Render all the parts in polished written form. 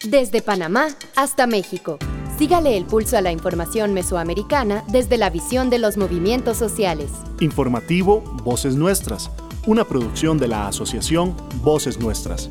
Desde Panamá hasta México. Sígale el pulso a la información mesoamericana desde la visión de los movimientos sociales. Informativo Voces Nuestras, una producción de la asociación Voces Nuestras.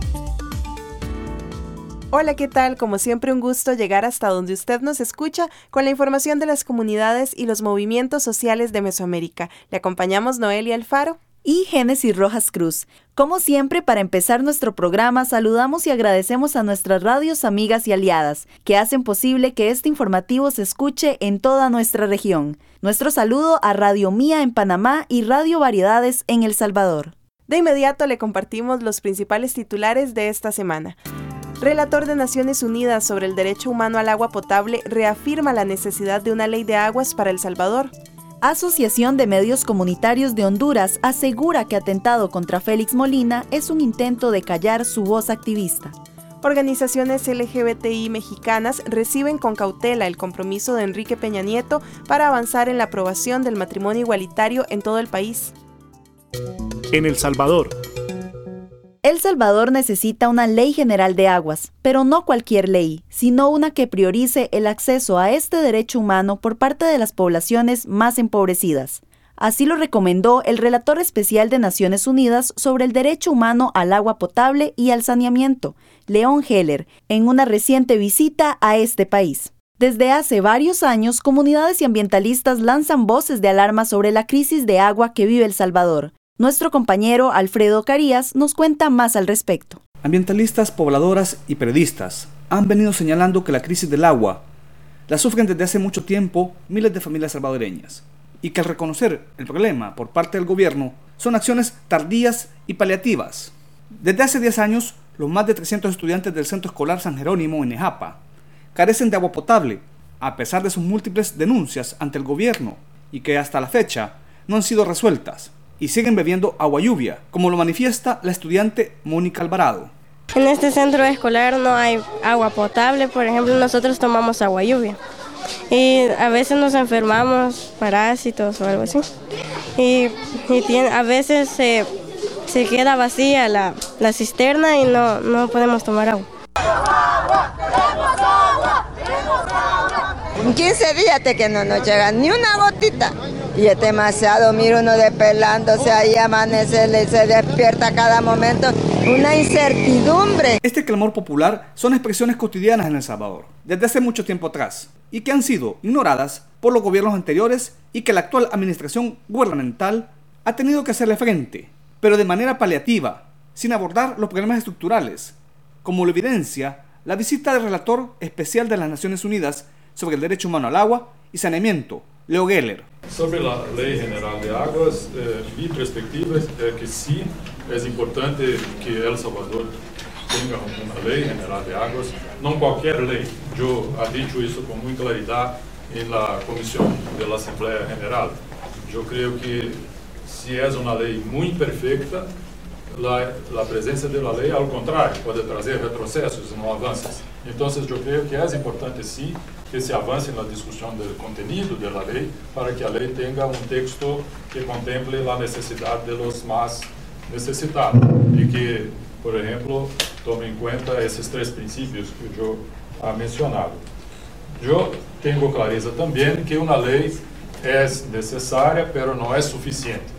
Hola, ¿qué tal? Como siempre, un gusto llegar hasta donde usted nos escucha con la información de las comunidades y los movimientos sociales de Mesoamérica. Le acompañamos Noelia Alfaro y Génesis Rojas Cruz. Como siempre, para empezar nuestro programa, saludamos y agradecemos a nuestras radios amigas y aliadas, que hacen posible que este informativo se escuche en toda nuestra región. Nuestro saludo a Radio Mía en Panamá y Radio Variedades en El Salvador. De inmediato le compartimos los principales titulares de esta semana. Relator de Naciones Unidas sobre el derecho humano al agua potable reafirma la necesidad de una ley de aguas para El Salvador. Asociación de Medios Comunitarios de Honduras asegura que atentado contra Félix Molina es un intento de callar su voz activista. Organizaciones LGBTI mexicanas reciben con cautela el compromiso de Enrique Peña Nieto para avanzar en la aprobación del matrimonio igualitario en todo el país. En El Salvador. El Salvador necesita una ley general de aguas, pero no cualquier ley, sino una que priorice el acceso a este derecho humano por parte de las poblaciones más empobrecidas. Así lo recomendó el relator especial de Naciones Unidas sobre el derecho humano al agua potable y al saneamiento, Leon Heller, en una reciente visita a este país. Desde hace varios años, comunidades y ambientalistas lanzan voces de alarma sobre la crisis de agua que vive El Salvador. Nuestro compañero Alfredo Carías nos cuenta más al respecto. Ambientalistas, pobladoras y periodistas han venido señalando que la crisis del agua la sufren desde hace mucho tiempo miles de familias salvadoreñas y que al reconocer el problema por parte del gobierno son acciones tardías y paliativas. Desde hace 10 años, los más de 300 estudiantes del Centro Escolar San Jerónimo en Nejapa carecen de agua potable a pesar de sus múltiples denuncias ante el gobierno y que hasta la fecha no han sido resueltas. Y siguen bebiendo agua lluvia, como lo manifiesta la estudiante Mónica Alvarado. En este centro escolar no hay agua potable, por ejemplo, nosotros tomamos agua lluvia y a veces nos enfermamos, parásitos o algo así. Y a veces se queda vacía la cisterna y no podemos tomar agua. En 15 días que no nos llega ni una gotita. Y es demasiado, mira uno despelándose ahí, amanece, se despierta a cada momento, una incertidumbre. Este clamor popular son expresiones cotidianas en El Salvador, desde hace mucho tiempo atrás, y que han sido ignoradas por los gobiernos anteriores y que la actual administración gubernamental ha tenido que hacerle frente, pero de manera paliativa, sin abordar los problemas estructurales, como lo evidencia la visita del relator especial de las Naciones Unidas sobre el derecho humano al agua y saneamiento, Leo Geller. Sobre a Lei General de Águas, mi perspectiva é que sim, é importante que El Salvador tenha uma Lei General de Águas, não qualquer lei. Eu ha dicho isso com muita claridade na comissão da Assembleia General. Eu creio que se é uma lei muito perfeita, a presença da lei, ao contrário, pode trazer retrocessos e não avanços. Então, eu creio que é importante sim que se avance na discussão do conteúdo da lei, para que a lei tenha texto que contemple a necessidade dos mais necessitados e que, por exemplo, tome em conta esses 3 princípios que eu ha mencionado. Eu tenho clareza também que uma lei é necessária, mas não é suficiente.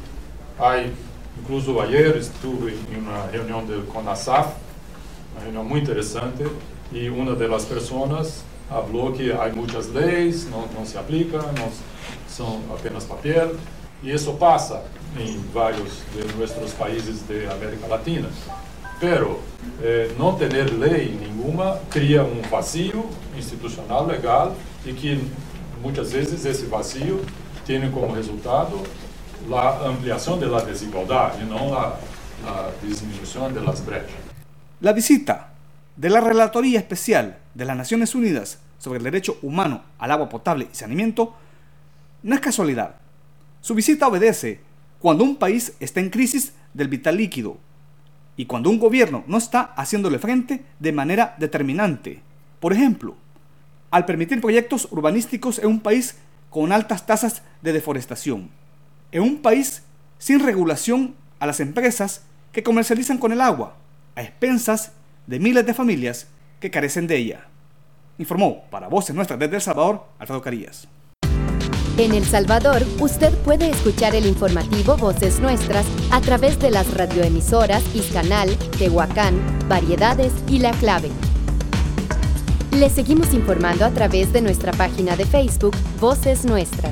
Incluso ayer estive em uma reunião do CONASAF, uma reunião muito interessante, e uma das pessoas falou que há muitas leis, não se aplicam, não são apenas papel, e isso passa em vários de nossos países da América Latina. Pero não ter lei nenhuma cria vazio institucional legal e que muitas vezes esse vazio tem como resultado a ampliação da desigualdade e não a disminuição das brechas. La visita de la Relatoría Especial de las Naciones Unidas sobre el Derecho Humano al Agua Potable y Saneamiento no es casualidad. Su visita obedece cuando un país está en crisis del vital líquido y cuando un gobierno no está haciéndole frente de manera determinante. Por ejemplo, al permitir proyectos urbanísticos en un país con altas tasas de deforestación, en un país sin regulación a las empresas que comercializan con el agua, a expensas de miles de familias que carecen de ella. Informó para Voces Nuestras desde El Salvador, Alfredo Carías. En El Salvador, usted puede escuchar el informativo Voces Nuestras a través de las radioemisoras Izcanal, Tehuacán, Variedades y La Clave. Le seguimos informando a través de nuestra página de Facebook Voces Nuestras.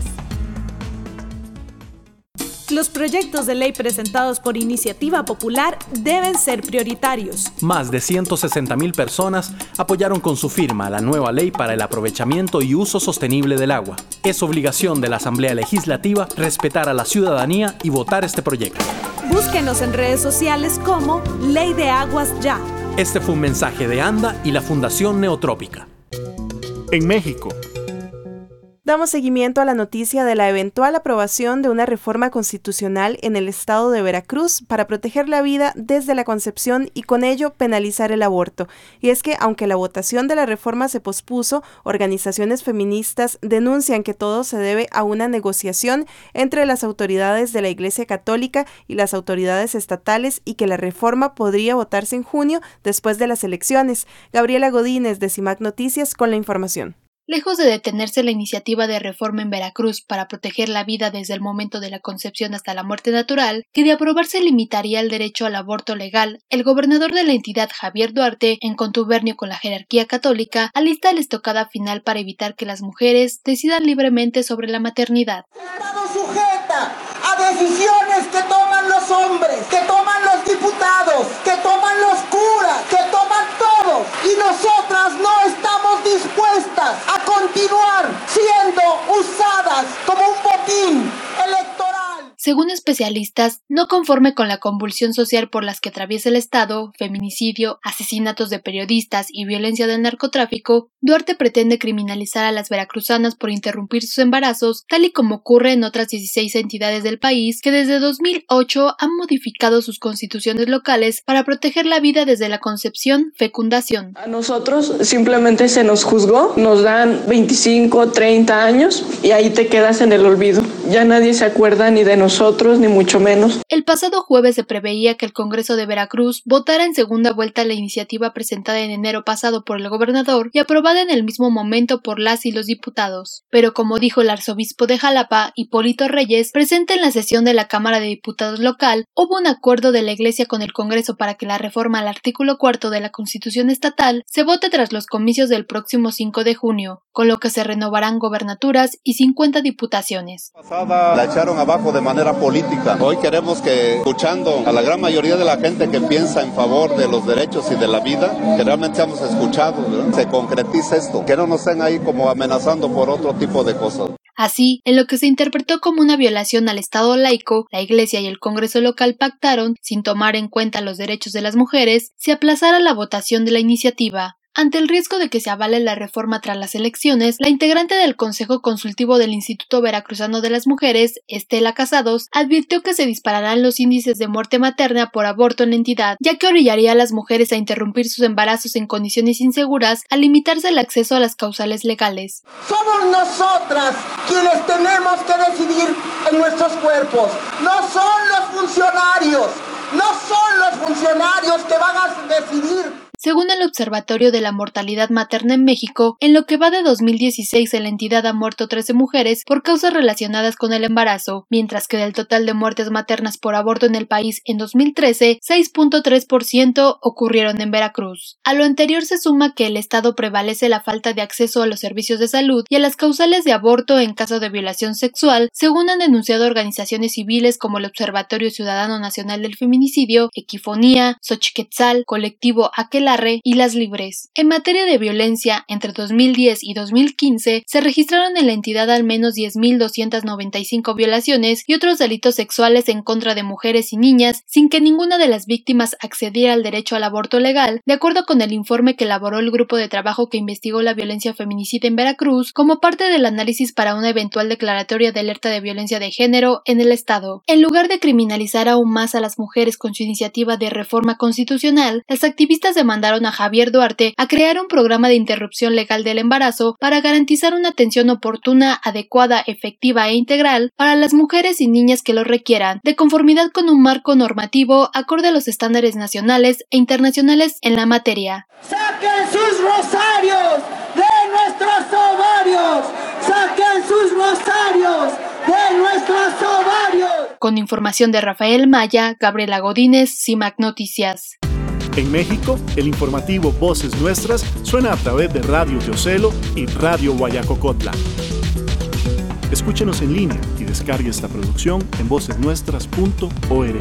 Los proyectos de ley presentados por Iniciativa Popular deben ser prioritarios. Más de 160,000 personas apoyaron con su firma la nueva ley para el aprovechamiento y uso sostenible del agua. Es obligación de la Asamblea Legislativa respetar a la ciudadanía y votar este proyecto. Búsquenos en redes sociales como Ley de Aguas Ya. Este fue un mensaje de ANDA y la Fundación Neotrópica. En México. Damos seguimiento a la noticia de la eventual aprobación de una reforma constitucional en el estado de Veracruz para proteger la vida desde la concepción y con ello penalizar el aborto. Y es que, aunque la votación de la reforma se pospuso, organizaciones feministas denuncian que todo se debe a una negociación entre las autoridades de la Iglesia Católica y las autoridades estatales y que la reforma podría votarse en junio después de las elecciones. Gabriela Godínez de CIMAC Noticias con la información. Lejos de detenerse la iniciativa de reforma en Veracruz para proteger la vida desde el momento de la concepción hasta la muerte natural, que de aprobarse limitaría el derecho al aborto legal, el gobernador de la entidad, Javier Duarte, en contubernio con la jerarquía católica, alista la estocada final para evitar que las mujeres decidan libremente sobre la maternidad. Estado sujeta a decisiones que toman los hombres, que toman los diputados, que toman los curas, que toman todos, y nosotras no estamos dispuestas a continuar siendo usadas como un botín electoral. Según especialistas, no conforme con la convulsión social por las que atraviesa el Estado, feminicidio, asesinatos de periodistas y violencia del narcotráfico, Duarte pretende criminalizar a las veracruzanas por interrumpir sus embarazos, tal y como ocurre en otras 16 entidades del país que desde 2008 han modificado sus constituciones locales para proteger la vida desde la concepción, fecundación. A nosotros simplemente se nos juzgó, nos dan 25, 30 años y ahí te quedas en el olvido. Ya nadie se acuerda ni de nosotros, ni mucho menos. El pasado jueves se preveía que el Congreso de Veracruz votara en segunda vuelta la iniciativa presentada en enero pasado por el gobernador y aprobada en el mismo momento por las y los diputados. Pero como dijo el arzobispo de Jalapa, Hipólito Reyes, presente en la sesión de la Cámara de Diputados local, hubo un acuerdo de la Iglesia con el Congreso para que la reforma al artículo 4 de la Constitución estatal se vote tras los comicios del próximo 5 de junio, con lo que se renovarán gobernaturas y 50 diputaciones. La echaron abajo de manera política. Hoy queremos que, escuchando a la gran mayoría de la gente que piensa en favor de los derechos y de la vida, que realmente seamos escuchados, ¿verdad? Se concretice esto, que no nos estén ahí como amenazando por otro tipo de cosas. Así, en lo que se interpretó como una violación al Estado laico, la Iglesia y el Congreso local pactaron, sin tomar en cuenta los derechos de las mujeres, se aplazara la votación de la iniciativa. Ante el riesgo de que se avale la reforma tras las elecciones, la integrante del Consejo Consultivo del Instituto Veracruzano de las Mujeres, Estela Casados, advirtió que se dispararán los índices de muerte materna por aborto en la entidad, ya que orillaría a las mujeres a interrumpir sus embarazos en condiciones inseguras al limitarse el acceso a las causales legales. Somos nosotras quienes tenemos que decidir en nuestros cuerpos, no son los funcionarios, que van a decidir. Según el Observatorio de la Mortalidad Materna en México, en lo que va de 2016 en la entidad han muerto 13 mujeres por causas relacionadas con el embarazo, mientras que del total de muertes maternas por aborto en el país en 2013, 6.3% ocurrieron en Veracruz. A lo anterior se suma que el Estado prevalece la falta de acceso a los servicios de salud y a las causales de aborto en caso de violación sexual, según han denunciado organizaciones civiles como el Observatorio Ciudadano Nacional del Feminicidio, Equifonía, Xochiquetzal, Colectivo Aquelarre y Las Libres. En materia de violencia, entre 2010 y 2015 se registraron en la entidad al menos 10.295 violaciones y otros delitos sexuales en contra de mujeres y niñas, sin que ninguna de las víctimas accediera al derecho al aborto legal, de acuerdo con el informe que elaboró el grupo de trabajo que investigó la violencia feminicida en Veracruz, como parte del análisis para una eventual declaratoria de alerta de violencia de género en el Estado. En lugar de criminalizar aún más a las mujeres con su iniciativa de reforma constitucional, las activistas demandaron a Javier Duarte a crear un programa de interrupción legal del embarazo para garantizar una atención oportuna, adecuada, efectiva e integral para las mujeres y niñas que lo requieran, de conformidad con un marco normativo acorde a los estándares nacionales e internacionales en la materia. Se ha Saquen sus rosarios de nuestros ovarios. Saquen sus rosarios de nuestros ovarios. Con información de Rafael Maya, Gabriela Godínez, CIMAC Noticias. En México, el informativo Voces Nuestras suena a través de Radio Teocelo y Radio Guayacocotla. Escúchenos en línea y descargue esta producción en vocesnuestras.org.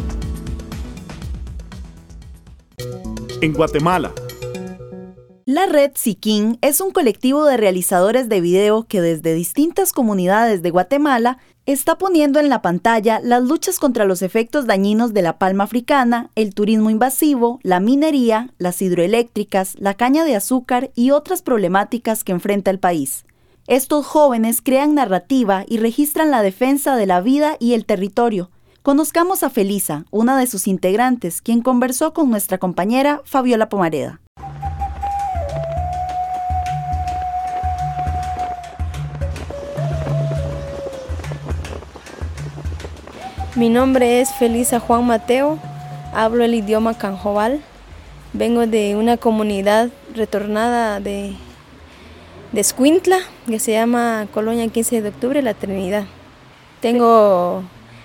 En Guatemala. La Red Siquín es un colectivo de realizadores de video que desde distintas comunidades de Guatemala está poniendo en la pantalla las luchas contra los efectos dañinos de la palma africana, el turismo invasivo, la minería, las hidroeléctricas, la caña de azúcar y otras problemáticas que enfrenta el país. Estos jóvenes crean narrativa y registran la defensa de la vida y el territorio. Conozcamos a Felisa, una de sus integrantes, quien conversó con nuestra compañera Fabiola Pomareda. Mi nombre es Felisa Juan Mateo, hablo el idioma canjobal, vengo de una comunidad retornada de Escuintla, que se llama Colonia 15 de Octubre, La Trinidad. Tengo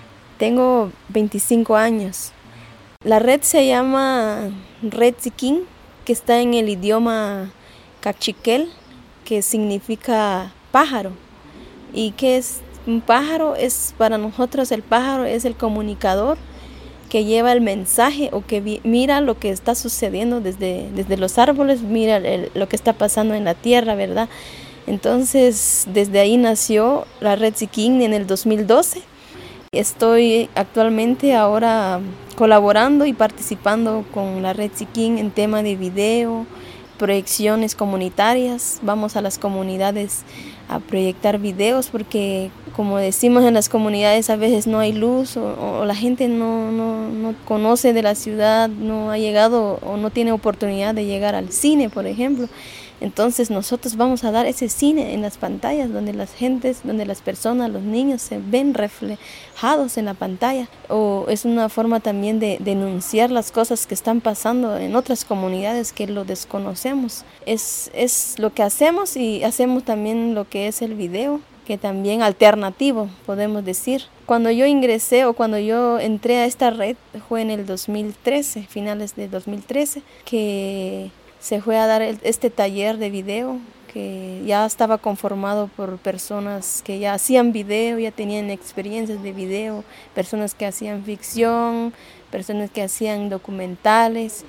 25 años. La red se llama Red Siquín, que está en el idioma cachiquel, que significa pájaro. ¿Y qué es un pájaro? Para nosotros el pájaro es el comunicador que lleva el mensaje o que mira lo que está sucediendo desde los árboles, mira lo que está pasando en la tierra, ¿verdad? Entonces, desde ahí nació la Red Siquín en el 2012. Estoy actualmente ahora colaborando y participando con la Red Siquín en tema de video, proyecciones comunitarias. Vamos a las comunidades a proyectar videos porque, como decimos, en las comunidades a veces no hay luz o la gente no conoce de la ciudad, no ha llegado o no tiene oportunidad de llegar al cine, por ejemplo. Entonces nosotros vamos a dar ese cine en las pantallas donde las personas, los niños se ven reflejados en la pantalla. O es una forma también de denunciar las cosas que están pasando en otras comunidades que lo desconocemos. Es lo que hacemos, y hacemos también lo que es el video, que también alternativo, podemos decir. Cuando yo ingresé o cuando yo entré a esta red fue en el 2013, finales de 2013, que se fue a dar este taller de video, que ya estaba conformado por personas que ya hacían video, ya tenían experiencias de video, personas que hacían ficción, personas que hacían documentales.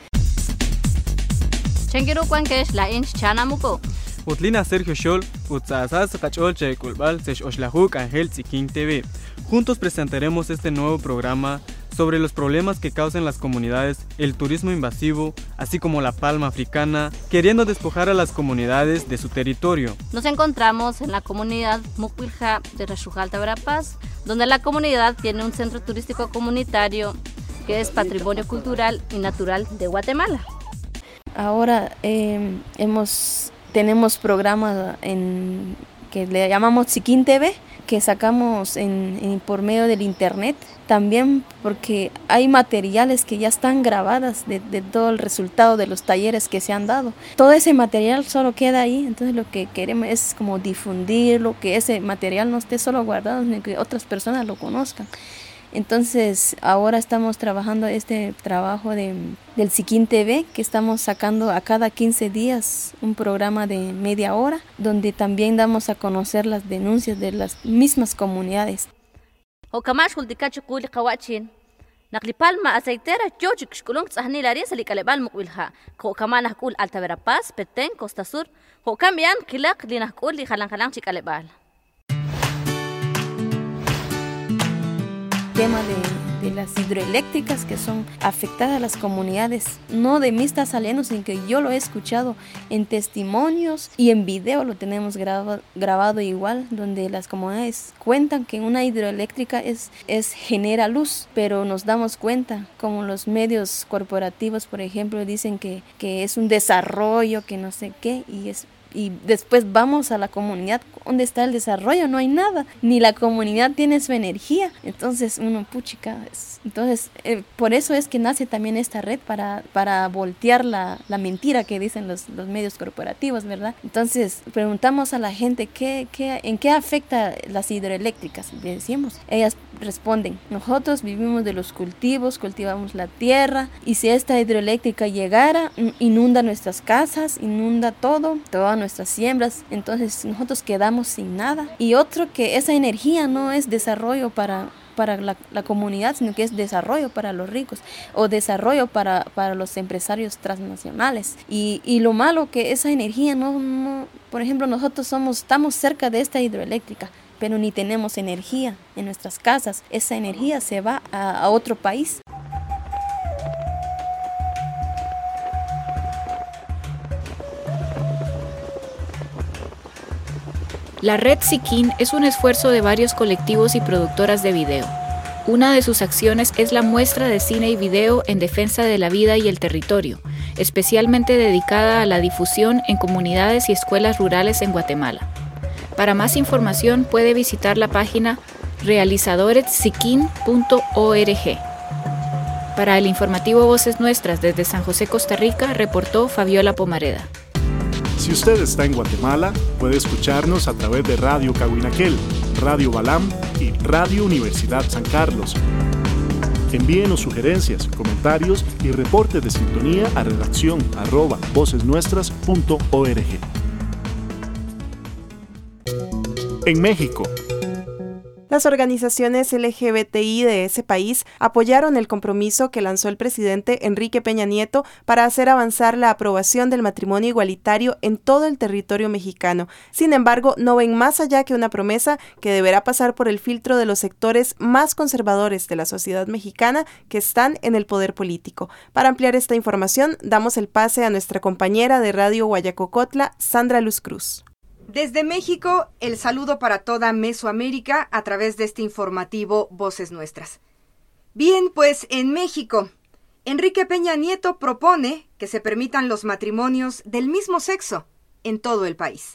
Utlina Sergio Scholl, Utzazaz Cachol Chekulbal, Sech Oshlahuk Ángel Siquín TV. Juntos presentaremos este nuevo programa sobre los problemas que causan las comunidades, el turismo invasivo, así como la palma africana, queriendo despojar a las comunidades de su territorio. Nos encontramos en la comunidad Mucuilja de Rachujalta, Verapaz, donde la comunidad tiene un centro turístico comunitario que es patrimonio cultural y natural de Guatemala. Ahora tenemos programas que le llamamos Siquín TV, que sacamos por medio del internet, también porque hay materiales que ya están grabadas de todo el resultado de los talleres que se han dado. Todo ese material solo queda ahí, entonces lo que queremos es como difundirlo, que ese material no esté solo guardado, sino que otras personas lo conozcan. Entonces ahora estamos trabajando este trabajo del Siquín TV, que estamos sacando a cada 15 días un programa de media hora, donde también damos a conocer las denuncias de las mismas comunidades. Palma aceitera chochik shkulung tsahni larin salikalebal mukwilha ko kamana kul Alta Verapaz, Petén, Costa Sur ko kamian kilak linakul li halang chikalebal. Tema de las hidroeléctricas que son afectadas a las comunidades, no de mí está saliendo, sino que yo lo he escuchado en testimonios y en video lo tenemos grabado igual, donde las comunidades cuentan que una hidroeléctrica genera luz, pero nos damos cuenta, como los medios corporativos, por ejemplo, dicen que es un desarrollo, que no sé qué, y es y después vamos a la comunidad, ¿dónde está el desarrollo? No hay nada, ni la comunidad tiene su energía. Entonces uno, puchica, por eso es que nace también esta red para voltear la mentira que dicen los medios corporativos, ¿verdad? Entonces preguntamos a la gente ¿en qué afecta las hidroeléctricas? Le decimos, ellas responden, nosotros vivimos de los cultivos, cultivamos la tierra, y si esta hidroeléctrica llegara, inunda nuestras casas, inunda todas nuestras siembras, entonces nosotros quedamos sin nada. Y otro, que esa energía no es desarrollo para la comunidad, sino que es desarrollo para los ricos o desarrollo para los empresarios transnacionales. Y lo malo que esa energía no, por ejemplo, nosotros estamos cerca de esta hidroeléctrica, pero ni tenemos energía en nuestras casas. Esa energía se va a otro país. La Red Siquín es un esfuerzo de varios colectivos y productoras de video. Una de sus acciones es la muestra de cine y video en defensa de la vida y el territorio, especialmente dedicada a la difusión en comunidades y escuelas rurales en Guatemala. Para más información puede visitar la página realizadoressiquin.org. Para el informativo Voces Nuestras desde San José, Costa Rica, reportó Fabiola Pomareda. Si usted está en Guatemala, puede escucharnos a través de Radio Cahuinaquel, Radio Balam y Radio Universidad San Carlos. Envíenos sugerencias, comentarios y reportes de sintonía a redacción@vocesnuestras.org. En México, las organizaciones LGBTI de ese país apoyaron el compromiso que lanzó el presidente Enrique Peña Nieto para hacer avanzar la aprobación del matrimonio igualitario en todo el territorio mexicano. Sin embargo, no ven más allá que una promesa que deberá pasar por el filtro de los sectores más conservadores de la sociedad mexicana que están en el poder político. Para ampliar esta información, damos el pase a nuestra compañera de Radio Guayacocotla, Sandra Luz Cruz. Desde México, el saludo para toda Mesoamérica a través de este informativo Voces Nuestras. Bien, pues en México, Enrique Peña Nieto propone que se permitan los matrimonios del mismo sexo en todo el país.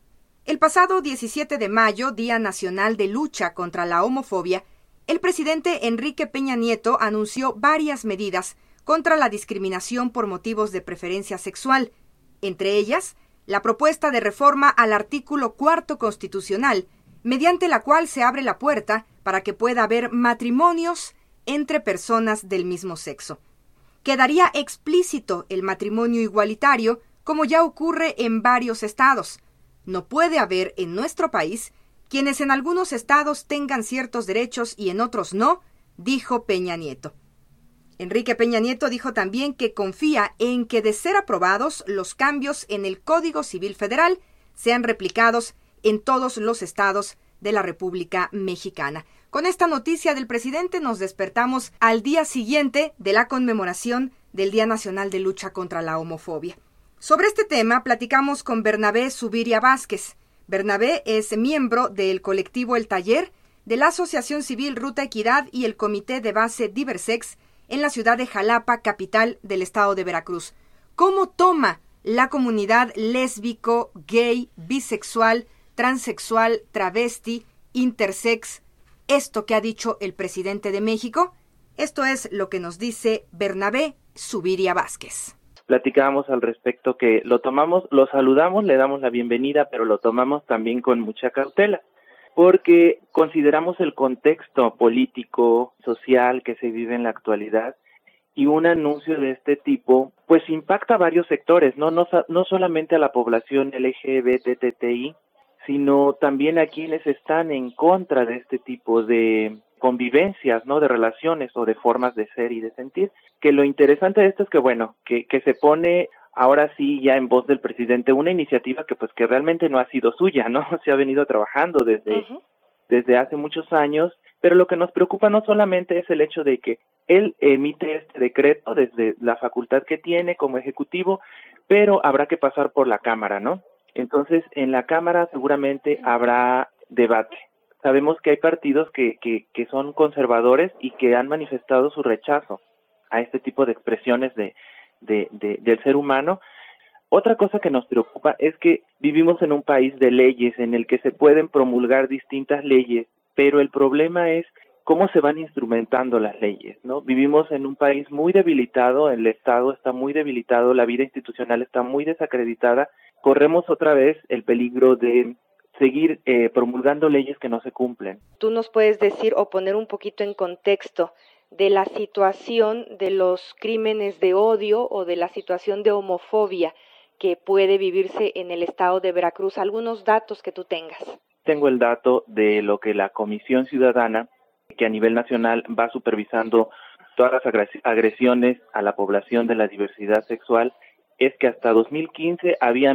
El pasado 17 de mayo, Día Nacional de Lucha contra la Homofobia, el presidente Enrique Peña Nieto anunció varias medidas contra la discriminación por motivos de preferencia sexual, entre ellas, la propuesta de reforma al artículo 4 constitucional, mediante la cual se abre la puerta para que pueda haber matrimonios entre personas del mismo sexo. Quedaría explícito el matrimonio igualitario, como ya ocurre en varios estados. No puede haber en nuestro país quienes en algunos estados tengan ciertos derechos y en otros no, dijo Peña Nieto. Enrique Peña Nieto dijo también que confía en que, de ser aprobados, los cambios en el Código Civil Federal sean replicados en todos los estados de la República Mexicana. Con esta noticia del presidente nos despertamos al día siguiente de la conmemoración del Día Nacional de Lucha contra la Homofobia. Sobre este tema platicamos con Bernabé Zuviria Vázquez. Bernabé es miembro del colectivo El Taller, de la Asociación Civil Ruta Equidad y el Comité de Base Diversex, en la ciudad de Jalapa, capital del estado de Veracruz. ¿Cómo toma la comunidad lésbico, gay, bisexual, transexual, travesti, intersex esto que ha dicho el presidente de México? Esto es lo que nos dice Bernabé Zuviria Vázquez. Platicábamos al respecto que lo tomamos, lo saludamos, le damos la bienvenida, pero lo tomamos también con mucha cautela, porque consideramos el contexto político, social que se vive en la actualidad, y un anuncio de este tipo pues impacta a varios sectores, no solamente a la población LGBTI, sino también a quienes están en contra de este tipo de convivencias, ¿no? De relaciones o de formas de ser y de sentir. Que lo interesante de esto es que, bueno, que se pone ahora sí ya en voz del presidente una iniciativa que realmente no ha sido suya, ¿no? Se ha venido trabajando desde hace muchos años, pero lo que nos preocupa no solamente es el hecho de que él emite este decreto desde la facultad que tiene como ejecutivo, pero habrá que pasar por la Cámara, ¿no? Entonces, en la Cámara seguramente habrá debate. Sabemos que hay partidos que son conservadores y que han manifestado su rechazo a este tipo de expresiones del ser humano. Otra cosa que nos preocupa es que vivimos en un país de leyes en el que se pueden promulgar distintas leyes, pero el problema es cómo se van instrumentando las leyes, ¿no? Vivimos en un país muy debilitado, el Estado está muy debilitado, la vida institucional está muy desacreditada, corremos otra vez el peligro de seguir promulgando leyes que no se cumplen. ¿Tú nos puedes decir o poner un poquito en contexto de la situación de los crímenes de odio o de la situación de homofobia que puede vivirse en el estado de Veracruz? Algunos datos que tú tengas. Tengo el dato de lo que la Comisión Ciudadana, que a nivel nacional va supervisando todas las agresiones a la población de la diversidad sexual, es que hasta 2015 había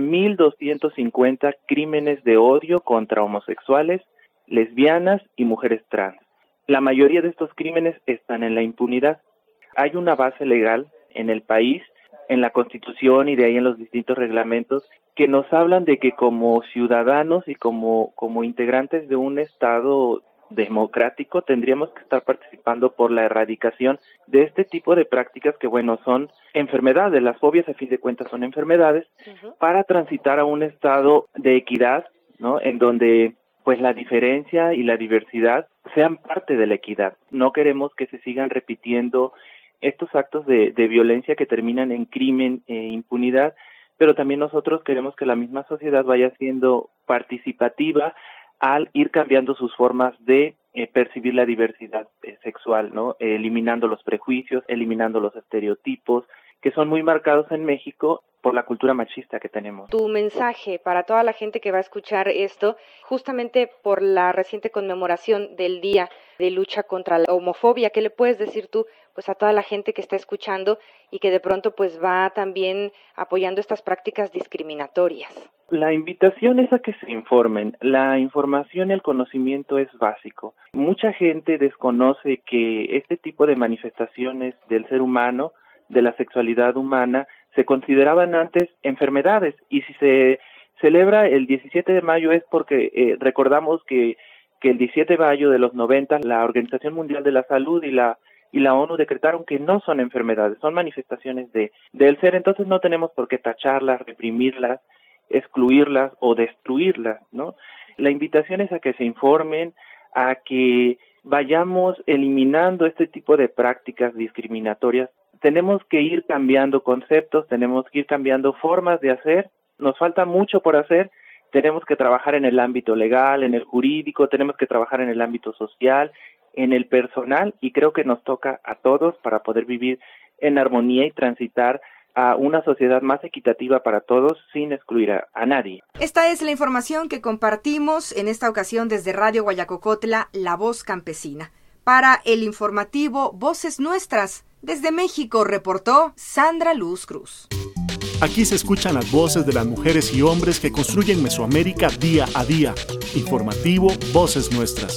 1,250 crímenes de odio contra homosexuales, lesbianas y mujeres trans. La mayoría de estos crímenes están en la impunidad. Hay una base legal en el país, en la Constitución y de ahí en los distintos reglamentos, que nos hablan de que como ciudadanos y como integrantes de un Estado democrático tendríamos que estar participando por la erradicación de este tipo de prácticas que, bueno, son enfermedades. Las fobias, a fin de cuentas, son enfermedades, para transitar a un estado de equidad, ¿no? En donde pues la diferencia y la diversidad sean parte de la equidad. No queremos que se sigan repitiendo estos actos de violencia que terminan en crimen e impunidad, pero también nosotros queremos que la misma sociedad vaya siendo participativa al ir cambiando sus formas de percibir la diversidad sexual, ¿no? Eliminando los prejuicios, eliminando los estereotipos, que son muy marcados en México por la cultura machista que tenemos. Tu mensaje para toda la gente que va a escuchar esto, justamente por la reciente conmemoración del Día de Lucha contra la Homofobia, ¿qué le puedes decir tú pues a toda la gente que está escuchando y que de pronto pues va también apoyando estas prácticas discriminatorias? La invitación es a que se informen. La información y el conocimiento es básico. Mucha gente desconoce que este tipo de manifestaciones del ser humano, de la sexualidad humana, se consideraban antes enfermedades, y si se celebra el 17 de mayo es porque recordamos que el 17 de mayo de los 90 la Organización Mundial de la Salud y la ONU decretaron que no son enfermedades, son manifestaciones del ser. Entonces no tenemos por qué tacharlas, reprimirlas, excluirlas o destruirlas, ¿no? La invitación es a que se informen, a que vayamos eliminando este tipo de prácticas discriminatorias. Tenemos que ir cambiando conceptos, tenemos que ir cambiando formas de hacer, nos falta mucho por hacer, tenemos que trabajar en el ámbito legal, en el jurídico, tenemos que trabajar en el ámbito social, en el personal, y creo que nos toca a todos para poder vivir en armonía y transitar a una sociedad más equitativa para todos sin excluir a nadie. Esta es la información que compartimos en esta ocasión desde Radio Guayacocotla, La Voz Campesina. Para el informativo Voces Nuestras, desde México reportó Sandra Luz Cruz. Aquí se escuchan las voces de las mujeres y hombres que construyen Mesoamérica día a día. Informativo Voces Nuestras.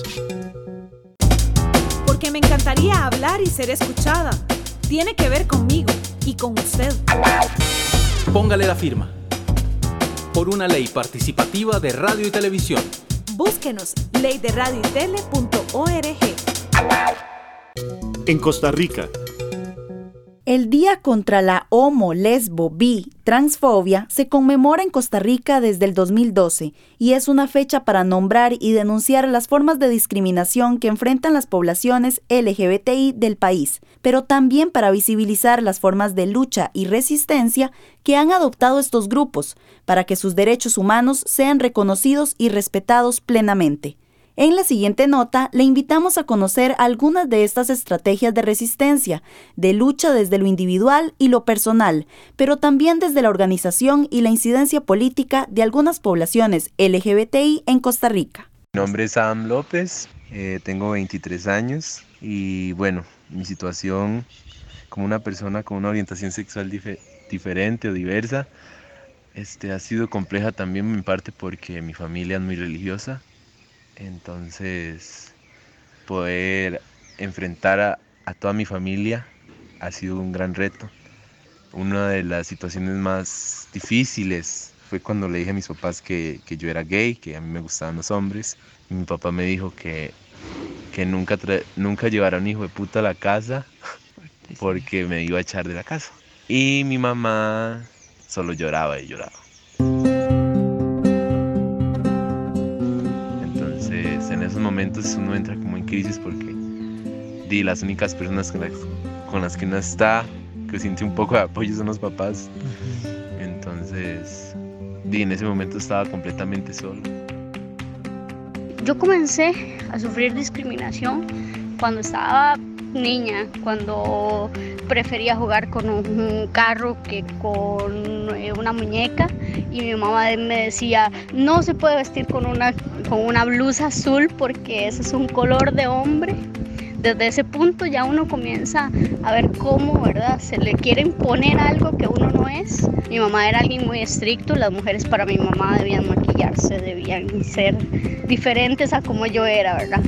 Porque me encantaría hablar y ser escuchada. Tiene que ver conmigo y con usted. Póngale la firma. Por una ley participativa de radio y televisión. Búsquenos, leyderadioytele.org. En Costa Rica. El Día contra la homo, lesbo, bi, transfobia se conmemora en Costa Rica desde el 2012 y es una fecha para nombrar y denunciar las formas de discriminación que enfrentan las poblaciones LGBTI del país, pero también para visibilizar las formas de lucha y resistencia que han adoptado estos grupos para que sus derechos humanos sean reconocidos y respetados plenamente. En la siguiente nota, le invitamos a conocer algunas de estas estrategias de resistencia, de lucha desde lo individual y lo personal, pero también desde la organización y la incidencia política de algunas poblaciones LGBTI en Costa Rica. Mi nombre es Adam López, tengo 23 años y bueno, mi situación como una persona con una orientación sexual diferente o diversa ha sido compleja también en parte porque mi familia es muy religiosa. Entonces, poder enfrentar a toda mi familia ha sido un gran reto. Una de las situaciones más difíciles fue cuando le dije a mis papás que yo era gay, que a mí me gustaban los hombres. Y mi papá me dijo que nunca llevara a un hijo de puta a la casa porque me iba a echar de la casa. Y mi mamá solo lloraba y lloraba. Entonces en esos momentos uno entra como en crisis porque las únicas personas con las que uno está, que siente un poco de apoyo, son los papás. Entonces en ese momento estaba completamente solo. Yo comencé a sufrir discriminación cuando estaba niña, cuando prefería jugar con un carro que con una muñeca, y mi mamá me decía, no se puede vestir con una blusa azul porque ese es un color de hombre. Desde ese punto ya uno comienza a ver cómo, ¿verdad?, se le quiere imponer algo que uno no es. Mi mamá era alguien muy estricto, las mujeres para mi mamá debían maquillarse, debían ser diferentes a como yo era, ¿verdad?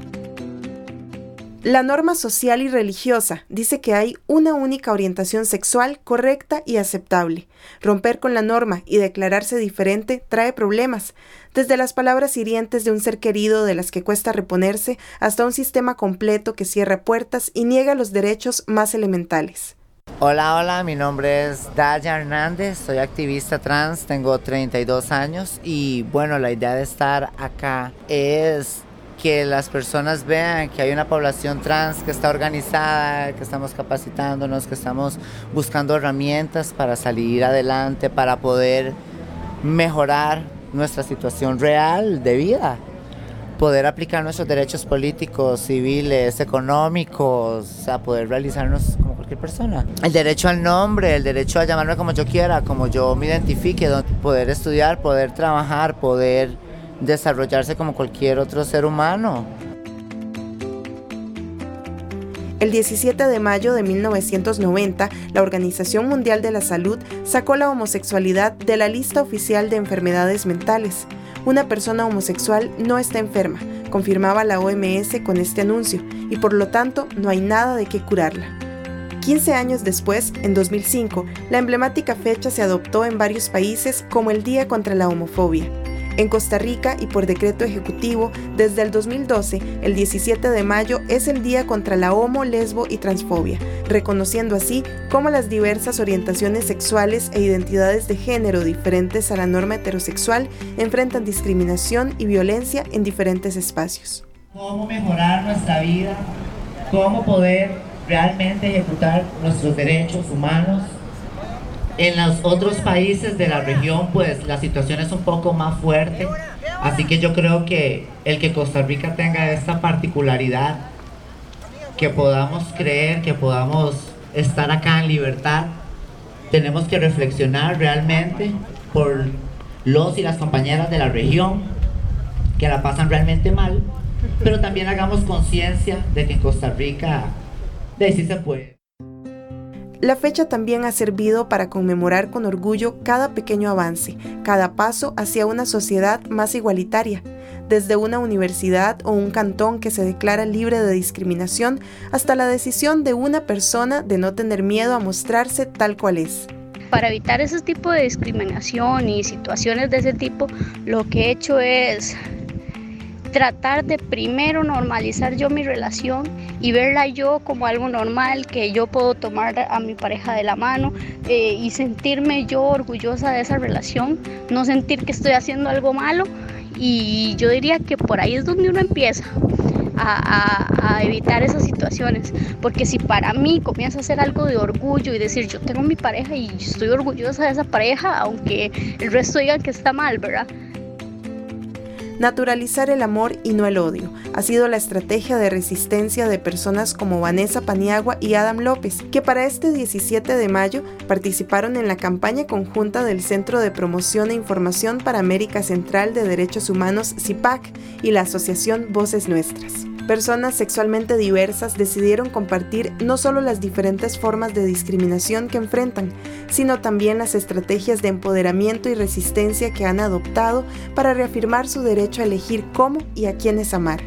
La norma social y religiosa dice que hay una única orientación sexual correcta y aceptable. Romper con la norma y declararse diferente trae problemas, desde las palabras hirientes de un ser querido de las que cuesta reponerse hasta un sistema completo que cierra puertas y niega los derechos más elementales. Hola, mi nombre es Daya Hernández, soy activista trans, tengo 32 años y bueno, la idea de estar acá es que las personas vean que hay una población trans que está organizada, que estamos capacitándonos, que estamos buscando herramientas para salir adelante, para poder mejorar nuestra situación real de vida, poder aplicar nuestros derechos políticos, civiles, económicos, a poder realizarnos como cualquier persona. El derecho al nombre, el derecho a llamarme como yo quiera, como yo me identifique, poder estudiar, poder trabajar, poder desarrollarse como cualquier otro ser humano. El 17 de mayo de 1990, la Organización Mundial de la Salud sacó la homosexualidad de la lista oficial de enfermedades mentales. Una persona homosexual no está enferma, confirmaba la OMS con este anuncio, y por lo tanto no hay nada de qué curarla. 15 años después, en 2005, la emblemática fecha se adoptó en varios países como el Día contra la Homofobia. En Costa Rica y por decreto ejecutivo, desde el 2012, el 17 de mayo es el Día contra la Homo, Lesbo y Transfobia, reconociendo así cómo las diversas orientaciones sexuales e identidades de género diferentes a la norma heterosexual enfrentan discriminación y violencia en diferentes espacios. Cómo mejorar nuestra vida, cómo poder realmente ejecutar nuestros derechos humanos. En los otros países de la región, pues la situación es un poco más fuerte, así que yo creo que el que Costa Rica tenga esta particularidad, que podamos creer, que podamos estar acá en libertad, tenemos que reflexionar realmente por los y las compañeras de la región que la pasan realmente mal, pero también hagamos conciencia de que en Costa Rica de sí se puede. La fecha también ha servido para conmemorar con orgullo cada pequeño avance, cada paso hacia una sociedad más igualitaria, desde una universidad o un cantón que se declara libre de discriminación hasta la decisión de una persona de no tener miedo a mostrarse tal cual es. Para evitar ese tipo de discriminación y situaciones de ese tipo, lo que he hecho es tratar de primero normalizar yo mi relación y verla yo como algo normal, que yo puedo tomar a mi pareja de la mano y sentirme yo orgullosa de esa relación, no sentir que estoy haciendo algo malo, y yo diría que por ahí es donde uno empieza a evitar esas situaciones, porque si para mí comienza a ser algo de orgullo y decir yo tengo mi pareja y estoy orgullosa de esa pareja, aunque el resto digan que está mal, ¿verdad? Naturalizar el amor y no el odio ha sido la estrategia de resistencia de personas como Vanessa Paniagua y Adam López, que para este 17 de mayo participaron en la campaña conjunta del Centro de Promoción e Información para América Central de Derechos Humanos CIPAC y la Asociación Voces Nuestras. Personas sexualmente diversas decidieron compartir no solo las diferentes formas de discriminación que enfrentan, sino también las estrategias de empoderamiento y resistencia que han adoptado para reafirmar su derecho a elegir cómo y a quiénes amar.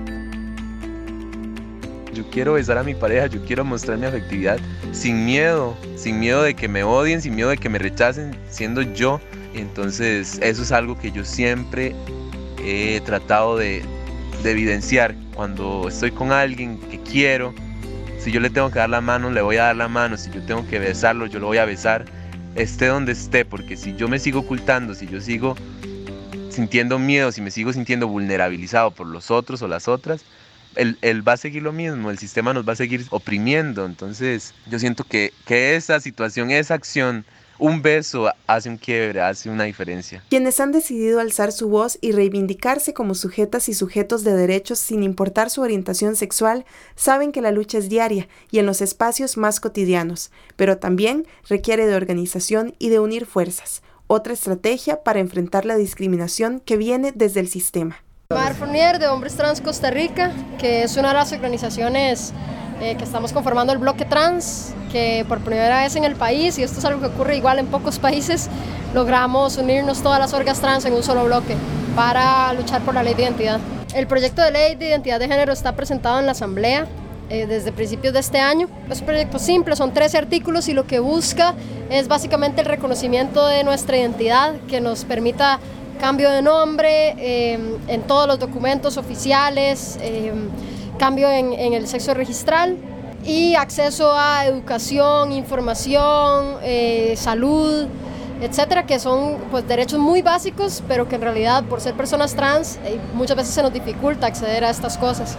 Yo quiero besar a mi pareja, yo quiero mostrar mi afectividad sin miedo de que me odien, sin miedo de que me rechacen, siendo yo. Y entonces eso es algo que yo siempre he tratado de evidenciar. Cuando estoy con alguien que quiero, si yo le tengo que dar la mano, le voy a dar la mano. Si yo tengo que besarlo, yo lo voy a besar. esté donde esté, porque si yo me sigo ocultando, si yo sigo sintiendo miedo, si me sigo sintiendo vulnerabilizado por los otros o las otras, él va a seguir lo mismo, el sistema nos va a seguir oprimiendo. Entonces yo siento que esa situación, esa acción, un beso hace un quiebre, hace una diferencia. Quienes han decidido alzar su voz y reivindicarse como sujetas y sujetos de derechos sin importar su orientación sexual, saben que la lucha es diaria y en los espacios más cotidianos, pero también requiere de organización y de unir fuerzas, otra estrategia para enfrentar la discriminación que viene desde el sistema. Mar Fournier de Hombres Trans Costa Rica, que es una de las organizaciones que estamos conformando el bloque trans, que por primera vez en el país, y esto es algo que ocurre igual en pocos países, logramos unirnos todas las orgas trans en un solo bloque para luchar por la ley de identidad. El proyecto de ley de identidad de género está presentado en la Asamblea desde principios de este año. Es un proyecto simple, son 13 artículos y lo que busca es básicamente el reconocimiento de nuestra identidad, que nos permita cambio de nombre en todos los documentos oficiales, cambio en el sexo registral y acceso a educación, información, salud, etcétera, que son pues derechos muy básicos, pero que en realidad por ser personas trans muchas veces se nos dificulta acceder a estas cosas.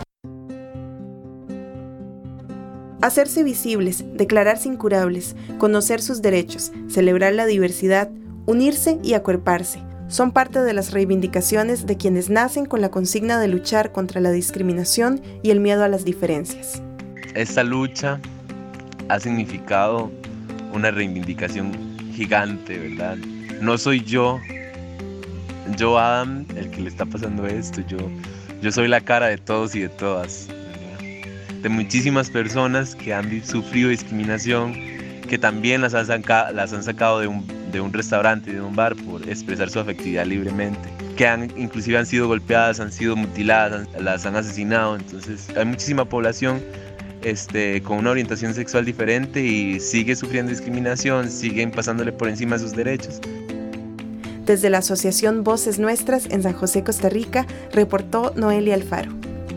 Hacerse visibles, declararse incurables, conocer sus derechos, celebrar la diversidad, unirse y acuerparse, son parte de las reivindicaciones de quienes nacen con la consigna de luchar contra la discriminación y el miedo a las diferencias. Esta lucha ha significado una reivindicación gigante, ¿verdad? No soy yo Adam, el que le está pasando esto, yo soy la cara de todos y de todas, ¿verdad? De muchísimas personas que han sufrido discriminación, que también las han sacado de un restaurante, de un bar, por expresar su afectividad libremente, que inclusive han sido golpeadas, han sido mutiladas, las han asesinado. Entonces hay muchísima población con una orientación sexual diferente y sigue sufriendo discriminación, siguen pasándole por encima de sus derechos. Desde la Asociación Voces Nuestras en San José, Costa Rica, reportó Noelia Alfaro.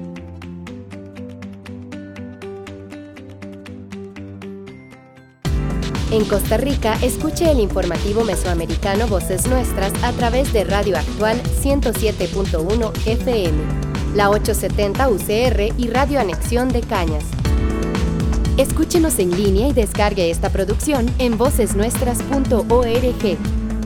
En Costa Rica, escuche el informativo mesoamericano Voces Nuestras a través de Radio Actual 107.1 FM, la 870 UCR y Radio Anexión de Cañas. Escúchenos en línea y descargue esta producción en vocesnuestras.org.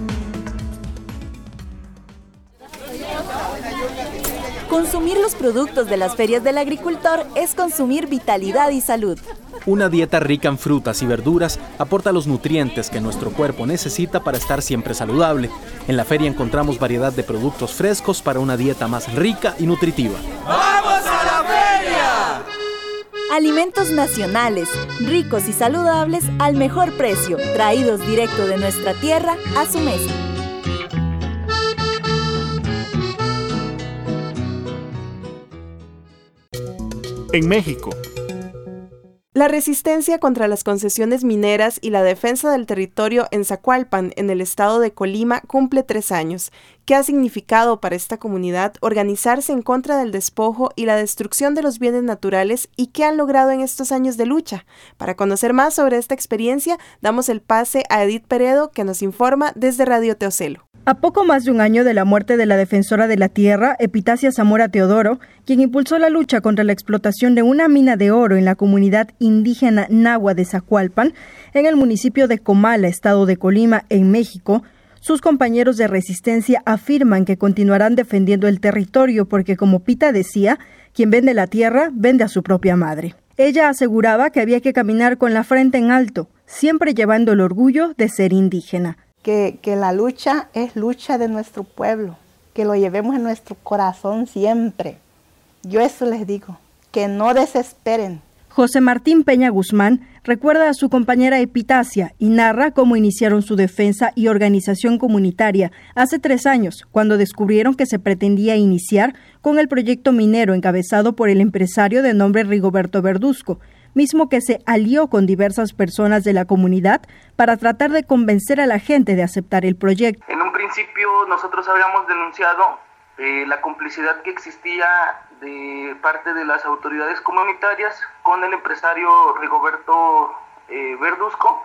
Consumir los productos de las ferias del agricultor es consumir vitalidad y salud. Una dieta rica en frutas y verduras aporta los nutrientes que nuestro cuerpo necesita para estar siempre saludable. En la feria encontramos variedad de productos frescos para una dieta más rica y nutritiva. ¡Vamos a la feria! Alimentos nacionales, ricos y saludables al mejor precio, traídos directo de nuestra tierra a su mesa. En México. La resistencia contra las concesiones mineras y la defensa del territorio en Zacualpan, en el estado de Colima, cumple 3 años. ¿Qué ha significado para esta comunidad organizarse en contra del despojo y la destrucción de los bienes naturales y qué han logrado en estos años de lucha? Para conocer más sobre esta experiencia, damos el pase a Edith Peredo, que nos informa desde Radio Teocelo. A poco más de un año de la muerte de la defensora de la tierra, Epitacia Zamora Teodoro, quien impulsó la lucha contra la explotación de una mina de oro en la comunidad indígena Nahua de Zacualpan, en el municipio de Comala, estado de Colima, en México, sus compañeros de resistencia afirman que continuarán defendiendo el territorio porque, como Pita decía, quien vende la tierra vende a su propia madre. Ella aseguraba que había que caminar con la frente en alto, siempre llevando el orgullo de ser indígena. Que la lucha es lucha de nuestro pueblo, que lo llevemos en nuestro corazón siempre. Yo eso les digo, que no desesperen. José Martín Peña Guzmán recuerda a su compañera Epitacia y narra cómo iniciaron su defensa y organización comunitaria hace 3 años, cuando descubrieron que se pretendía iniciar con el proyecto minero encabezado por el empresario de nombre Rigoberto Verduzco, mismo que se alió con diversas personas de la comunidad para tratar de convencer a la gente de aceptar el proyecto. En un principio nosotros habíamos denunciado la complicidad que existía de parte de las autoridades comunitarias con el empresario Rigoberto Verduzco,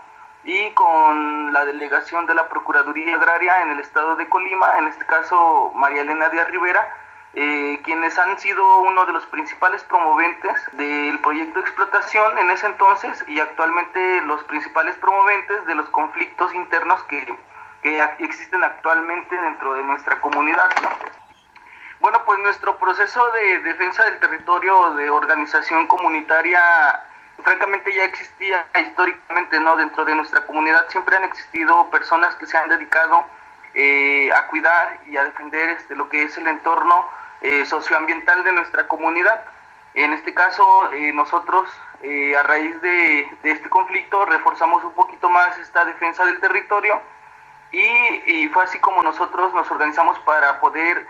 y con la delegación de la Procuraduría Agraria en el estado de Colima, en este caso María Elena Díaz Rivera, quienes han sido uno de los principales promoventes del proyecto de explotación en ese entonces y actualmente los principales promoventes de los conflictos internos que existen actualmente dentro de nuestra comunidad, ¿no? Bueno, pues nuestro proceso de defensa del territorio, de organización comunitaria, francamente ya existía históricamente, ¿no? Dentro de nuestra comunidad siempre han existido personas que se han dedicado a cuidar y a defender lo que es el entorno socioambiental de nuestra comunidad. En este caso, nosotros, a raíz de este conflicto, reforzamos un poquito más esta defensa del territorio y fue así como nosotros nos organizamos para poder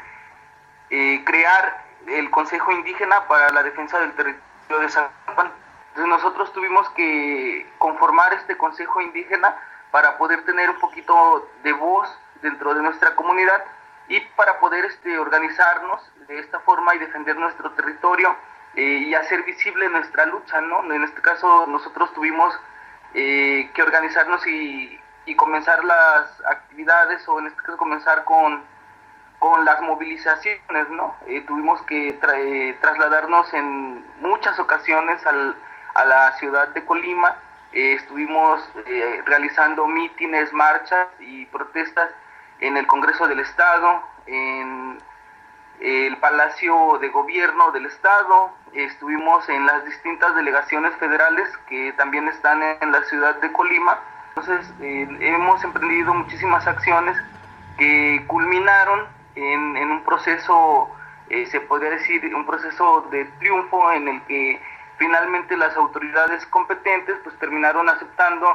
crear el Consejo Indígena para la Defensa del Territorio de Zacualpan. Entonces nosotros tuvimos que conformar este Consejo Indígena para poder tener un poquito de voz dentro de nuestra comunidad y para poder organizarnos de esta forma y defender nuestro territorio y hacer visible nuestra lucha, ¿no? En este caso nosotros tuvimos que organizarnos y comenzar las actividades, o en este caso comenzar con las movilizaciones, ¿no? Tuvimos que trasladarnos en muchas ocasiones a la ciudad de Colima. Estuvimos realizando mítines, marchas y protestas en el Congreso del Estado, en el Palacio de Gobierno del Estado, estuvimos en las distintas delegaciones federales que también están en la ciudad de Colima. Entonces hemos emprendido muchísimas acciones que culminaron en un proceso, se podría decir, un proceso de triunfo en el que finalmente las autoridades competentes pues terminaron aceptando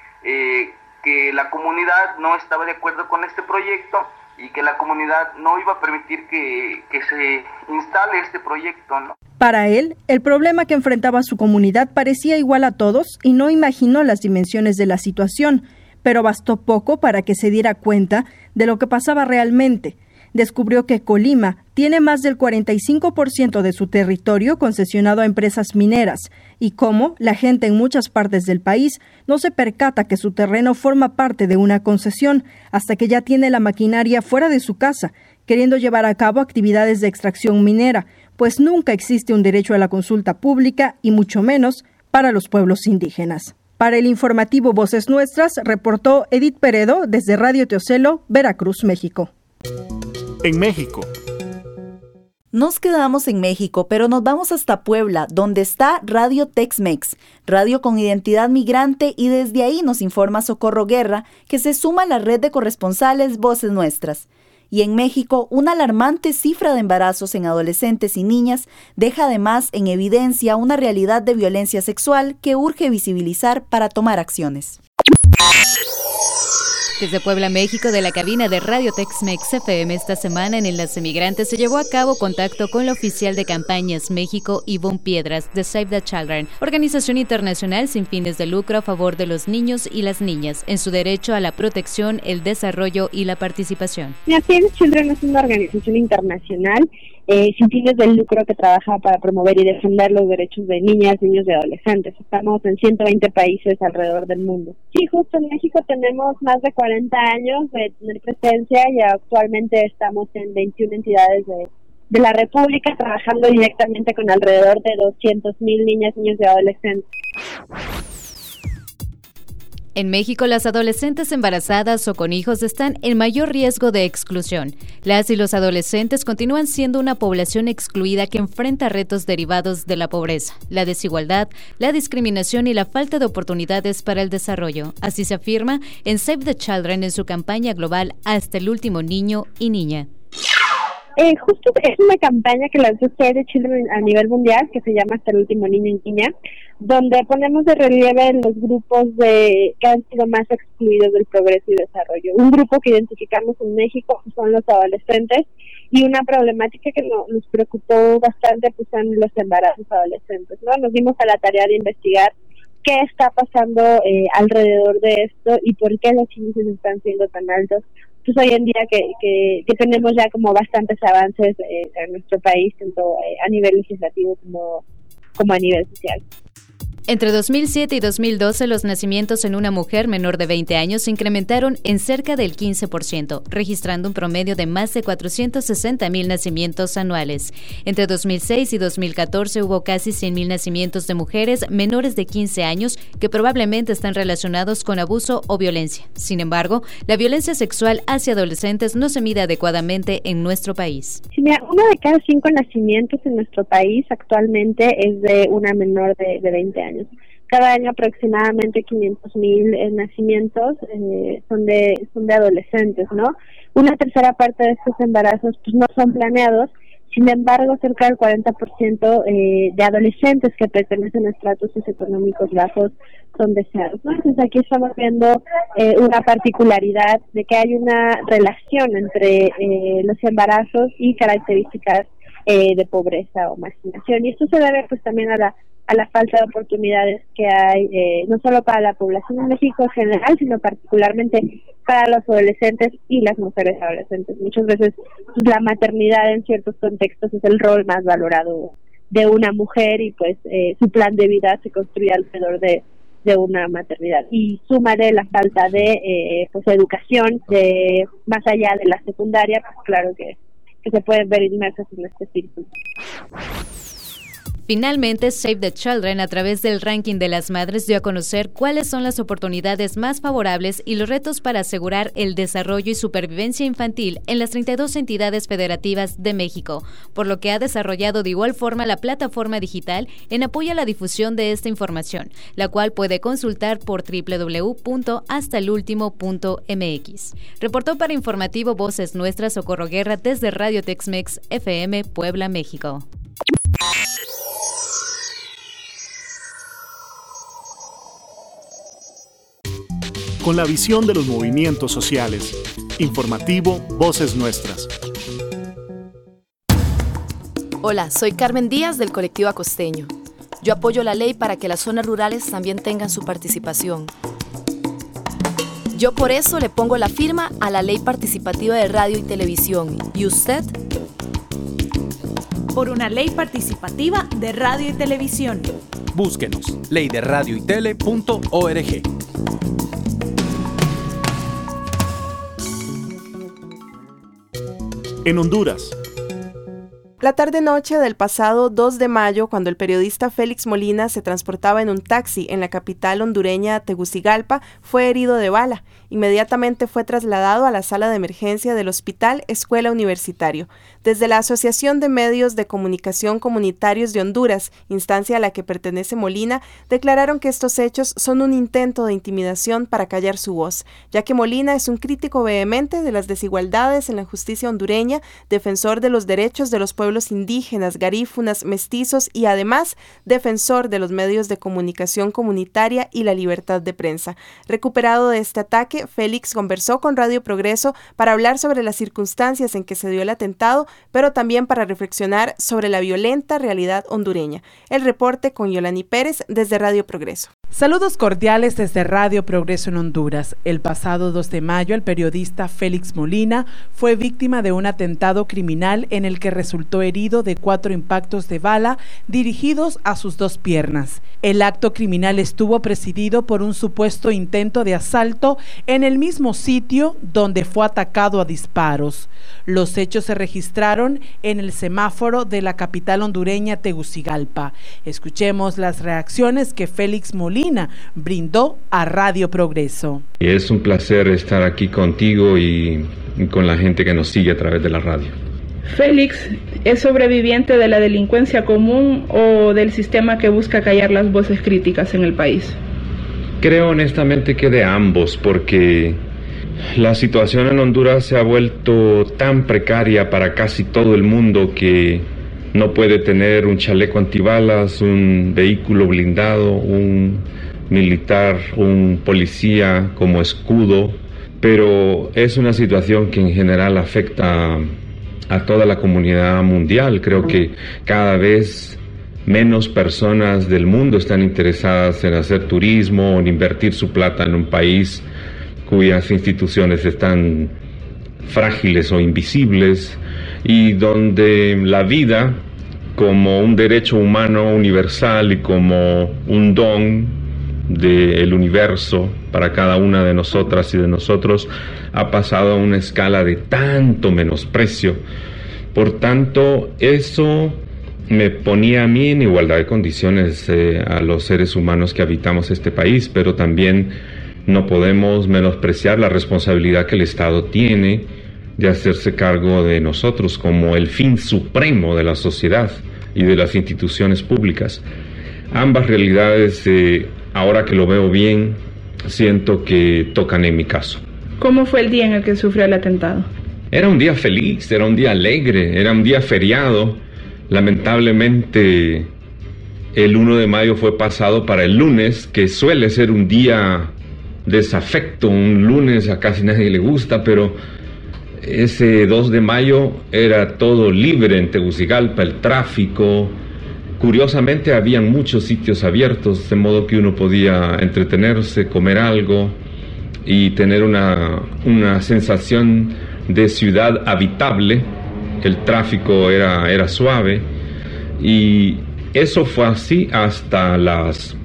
que la comunidad no estaba de acuerdo con este proyecto y que la comunidad no iba a permitir que se instale este proyecto, ¿no? Para él, el problema que enfrentaba su comunidad parecía igual a todos y no imaginó las dimensiones de la situación, pero bastó poco para que se diera cuenta de lo que pasaba realmente. Descubrió que Colima tiene más del 45% de su territorio concesionado a empresas mineras y cómo la gente en muchas partes del país no se percata que su terreno forma parte de una concesión hasta que ya tiene la maquinaria fuera de su casa, queriendo llevar a cabo actividades de extracción minera, pues nunca existe un derecho a la consulta pública y mucho menos para los pueblos indígenas. Para el informativo Voces Nuestras, reportó Edith Peredo desde Radio Teocelo, Veracruz, México. En México. Nos quedamos en México, pero nos vamos hasta Puebla, donde está Radio Tex-Mex, radio con identidad migrante, y desde ahí nos informa Socorro Guerra, que se suma a la red de corresponsales Voces Nuestras. Y en México, una alarmante cifra de embarazos en adolescentes y niñas deja además en evidencia una realidad de violencia sexual que urge visibilizar para tomar acciones. Desde Puebla, México, de la cabina de Radio Tex-Mex FM, esta semana en Enlace Migrante se llevó a cabo contacto con la oficial de campañas México, Ivonne Piedras, de Save the Children, organización internacional sin fines de lucro a favor de los niños y las niñas, en su derecho a la protección, el desarrollo y la participación. Save the Children es una organización internacional sin fines de lucro que trabaja para promover y defender los derechos de niñas, niños y adolescentes. Estamos en 120 países alrededor del mundo. Sí, justo en México tenemos más de 40 años de tener presencia y actualmente estamos en 21 entidades de la República trabajando directamente con alrededor de 200,000 niñas, niños y adolescentes. En México, las adolescentes embarazadas o con hijos están en mayor riesgo de exclusión. Las y los adolescentes continúan siendo una población excluida que enfrenta retos derivados de la pobreza, la desigualdad, la discriminación y la falta de oportunidades para el desarrollo. Así se afirma en Save the Children en su campaña global Hasta el último niño y niña. Justo es una campaña que lanzó Save the Children a nivel mundial, que se llama Hasta el último niño y niña, donde ponemos de relieve los grupos que han sido más excluidos del progreso y desarrollo. Un grupo que identificamos en México son los adolescentes, y una problemática que nos preocupó bastante pues son los embarazos adolescentes, ¿no? Nos dimos a la tarea de investigar qué está pasando alrededor de esto y por qué los índices están siendo tan altos. Pues hoy en día que tenemos ya como bastantes avances en nuestro país, tanto a nivel legislativo como a nivel social. Entre 2007 y 2012, los nacimientos en una mujer menor de 20 años se incrementaron en cerca del 15%, registrando un promedio de más de 460,000 nacimientos anuales. Entre 2006 y 2014 hubo casi 100,000 nacimientos de mujeres menores de 15 años que probablemente están relacionados con abuso o violencia. Sin embargo, la violencia sexual hacia adolescentes no se mide adecuadamente en nuestro país. Sí, mira, 1 de cada 5 nacimientos en nuestro país actualmente es de una menor de 20 años. Cada año aproximadamente 500,000 nacimientos son de adolescentes, ¿no? Una tercera parte de estos embarazos pues no son planeados. Sin embargo, cerca del 40% de adolescentes que pertenecen a estratos socioeconómicos bajos son deseados, ¿no? Entonces aquí estamos viendo una particularidad de que hay una relación entre los embarazos y características de pobreza o marginación. Y esto se debe pues también a la falta de oportunidades que hay, no solo para la población en México en general, sino particularmente para los adolescentes y las mujeres adolescentes. Muchas veces pues, la maternidad en ciertos contextos es el rol más valorado de una mujer y pues su plan de vida se construye alrededor de una maternidad. Y súmale la falta de pues educación más allá de la secundaria, pues claro que se pueden ver inmersas en este círculo. Finalmente, Save the Children, a través del ranking de las madres, dio a conocer cuáles son las oportunidades más favorables y los retos para asegurar el desarrollo y supervivencia infantil en las 32 entidades federativas de México, por lo que ha desarrollado de igual forma la plataforma digital en apoyo a la difusión de esta información, la cual puede consultar por www.hastalultimo.mx. Reportó para Informativo Voces Nuestras Socorro Guerra desde Radio Tex-Mex FM, Puebla, México. Con la visión de los movimientos sociales. Informativo Voces Nuestras. Hola, soy Carmen Díaz del Colectivo Acosteño. Yo apoyo la ley para que las zonas rurales también tengan su participación. Yo por eso le pongo la firma a la Ley Participativa de Radio y Televisión. ¿Y usted? Por una ley participativa de radio y televisión. Búsquenos, leyderadioytele.org. En Honduras. La tarde-noche del pasado 2 de mayo, cuando el periodista Félix Molina se transportaba en un taxi en la capital hondureña Tegucigalpa, fue herido de bala. Inmediatamente fue trasladado a la sala de emergencia del Hospital Escuela Universitario. Desde la Asociación de Medios de Comunicación Comunitarios de Honduras, instancia a la que pertenece Molina, declararon que estos hechos son un intento de intimidación para callar su voz, ya que Molina es un crítico vehemente de las desigualdades en la justicia hondureña, defensor de los derechos de los pueblos indígenas, garífunas, mestizos y además defensor de los medios de comunicación comunitaria y la libertad de prensa. Recuperado de este ataque, Félix conversó con Radio Progreso para hablar sobre las circunstancias en que se dio el atentado, pero también para reflexionar sobre la violenta realidad hondureña. El reporte con Yolani Pérez desde Radio Progreso. Saludos cordiales desde Radio Progreso en Honduras. El pasado 2 de mayo, el periodista Félix Molina fue víctima de un atentado criminal en el que resultó herido de 4 impactos de bala dirigidos a sus 2 piernas. El acto criminal estuvo presidido por un supuesto intento de asalto en el mismo sitio donde fue atacado a disparos. Los hechos se registraron en el semáforo de la capital hondureña Tegucigalpa. Escuchemos las reacciones que Félix Molina brindó a Radio Progreso. Es un placer estar aquí contigo y con la gente que nos sigue a través de la radio. Félix es sobreviviente de la delincuencia común o del sistema que busca callar las voces críticas en el país. Creo honestamente que de ambos, porque la situación en Honduras se ha vuelto tan precaria para casi todo el mundo que no puede tener un chaleco antibalas, un vehículo blindado, un militar, un policía como escudo, pero es una situación que en general afecta a toda la comunidad mundial. Creo que cada vez menos personas del mundo están interesadas en hacer turismo o en invertir su plata en un país cuyas instituciones están frágiles o invisibles y donde la vida como un derecho humano universal y como un don del universo para cada una de nosotras y de nosotros, ha pasado a una escala de tanto menosprecio. Por tanto, eso me ponía a mí en igualdad de condiciones a los seres humanos que habitamos este país, pero también no podemos menospreciar la responsabilidad que el Estado tiene de hacerse cargo de nosotros como el fin supremo de la sociedad y de las instituciones públicas. Ambas realidades, ahora que lo veo bien, siento que tocan en mi caso. ¿Cómo fue el día en el que sufrió el atentado? Era un día feliz, era un día alegre, era un día feriado. Lamentablemente, el 1 de mayo fue pasado para el lunes, que suele ser un día desafecto. Un lunes a casi nadie le gusta, pero ese 2 de mayo era todo libre en Tegucigalpa, el tráfico. Curiosamente, habían muchos sitios abiertos, de modo que uno podía entretenerse, comer algo y tener una sensación de ciudad habitable. El tráfico era suave, y eso fue así hasta las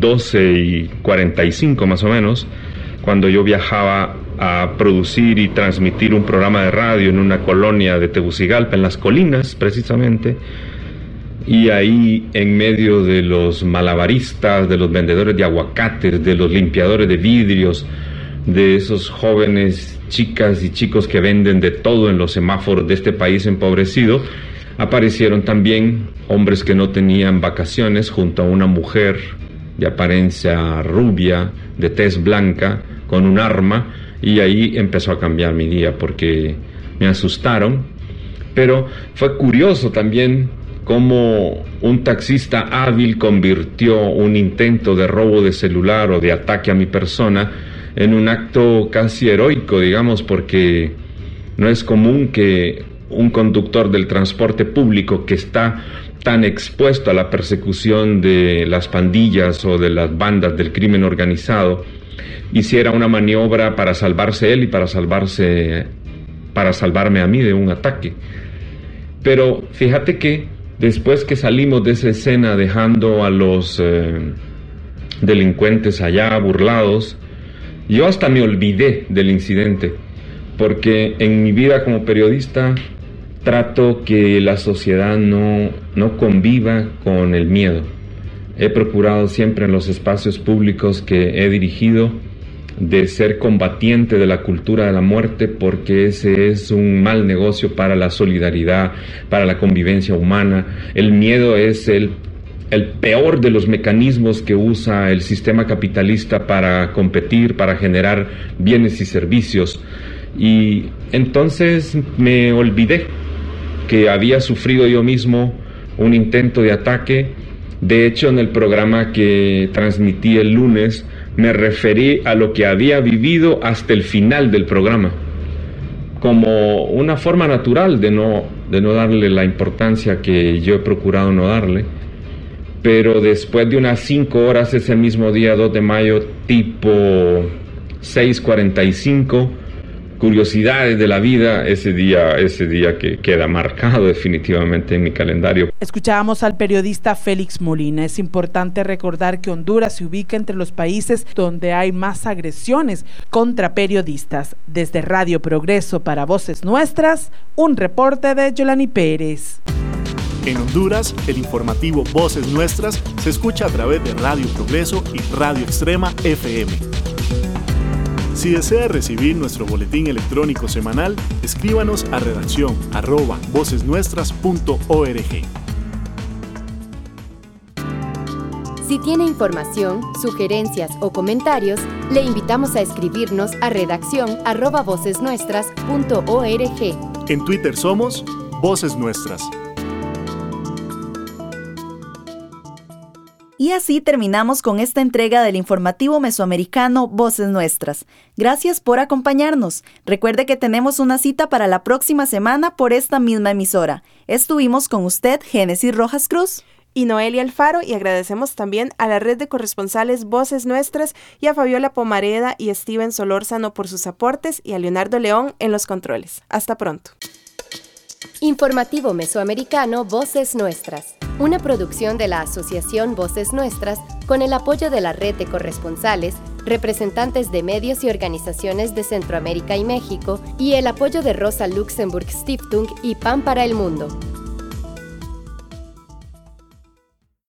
12:45 más o menos, cuando yo viajaba a producir y transmitir un programa de radio en una colonia de Tegucigalpa, en las colinas precisamente, y ahí en medio de los malabaristas, de los vendedores de aguacates, de los limpiadores de vidrios, de esos jóvenes, chicas y chicos que venden de todo en los semáforos de este país empobrecido, aparecieron también hombres que no tenían vacaciones junto a una mujer de apariencia rubia, de tez blanca, con un arma, y ahí empezó a cambiar mi día porque me asustaron. Pero fue curioso también cómo un taxista hábil convirtió un intento de robo de celular o de ataque a mi persona en un acto casi heroico, digamos, porque no es común que un conductor del transporte público que está tan expuesto a la persecución de las pandillas o de las bandas del crimen organizado hiciera una maniobra para salvarse él y para salvarme a mí de un ataque. Pero fíjate que después que salimos de esa escena dejando a los delincuentes allá burlados, yo hasta me olvidé del incidente, porque en mi vida como periodista trato que la sociedad no conviva con el miedo. He procurado siempre en los espacios públicos que he dirigido de ser combatiente de la cultura de la muerte, porque ese es un mal negocio para la solidaridad, para la convivencia humana. El miedo es el peor de los mecanismos que usa el sistema capitalista para competir, para generar bienes y servicios. Y entonces me olvidé que había sufrido yo mismo un intento de ataque. De hecho, en el programa que transmití el lunes, me referí a lo que había vivido hasta el final del programa, como una forma natural de no darle la importancia que yo he procurado no darle. Pero después de unas 5 horas, ese mismo día 2 de mayo, tipo 6:45, curiosidades de la vida, ese día que queda marcado definitivamente en mi calendario. Escuchábamos al periodista Félix Molina. Es importante recordar que Honduras se ubica entre los países donde hay más agresiones contra periodistas. Desde Radio Progreso para Voces Nuestras, un reporte de Yolani Pérez. En Honduras, el informativo Voces Nuestras se escucha a través de Radio Progreso y Radio Extrema FM. Si desea recibir nuestro boletín electrónico semanal, escríbanos a redacción@vocesnuestras.org. Si tiene información, sugerencias o comentarios, le invitamos a escribirnos a redacción@vocesnuestras.org. En Twitter somos Voces Nuestras. Y así terminamos con esta entrega del informativo mesoamericano Voces Nuestras. Gracias por acompañarnos. Recuerde que tenemos una cita para la próxima semana por esta misma emisora. Estuvimos con usted, Génesis Rojas Cruz y Noelia Alfaro, y agradecemos también a la red de corresponsales Voces Nuestras y a Fabiola Pomareda y Steven Solórzano por sus aportes, y a Leonardo León en los controles. Hasta pronto. Informativo Mesoamericano Voces Nuestras, una producción de la Asociación Voces Nuestras con el apoyo de la Red de Corresponsales, representantes de medios y organizaciones de Centroamérica y México y el apoyo de Rosa Luxemburg Stiftung y Pan para el Mundo.